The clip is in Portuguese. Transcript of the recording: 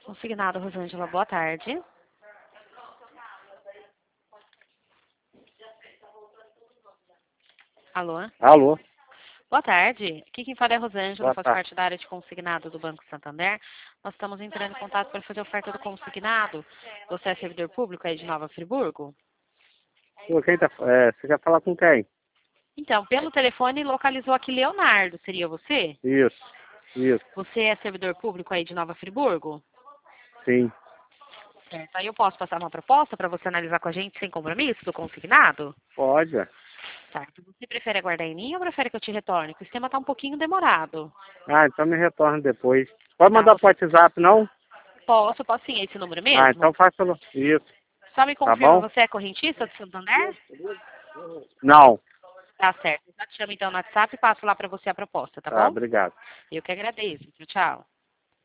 Consignado, Rosângela, boa tarde. Alô? Alô? Boa tarde. Aqui quem fala é a Rosângela, Boa faço tarde. parte da área de consignado do Banco Santander. Nós estamos entrando em contato para fazer oferta do consignado. Você é servidor público aí de Nova Friburgo? Pô, você quer falar com quem? Então, pelo telefone localizou aqui Leonardo, seria você? Isso, Você é servidor público aí de Nova Friburgo? sim. Certo. Aí eu posso passar uma proposta para você analisar com a gente sem compromisso do consignado? Pode. Certo. Você prefere aguardar em linha ou prefere que eu te retorne? Porque o sistema está um pouquinho demorado. Ah, então me retorna depois. Pode Tá, mandar pro WhatsApp, não? posso sim, é esse número Ah, mesmo? então faça isso, Só me tá confirma, bom? você é correntista do Santander? Não. Tá certo. Eu já te chamo então no WhatsApp e passo lá para você a proposta, tá Tá, bom? obrigado. Eu que agradeço. Tchau, tchau.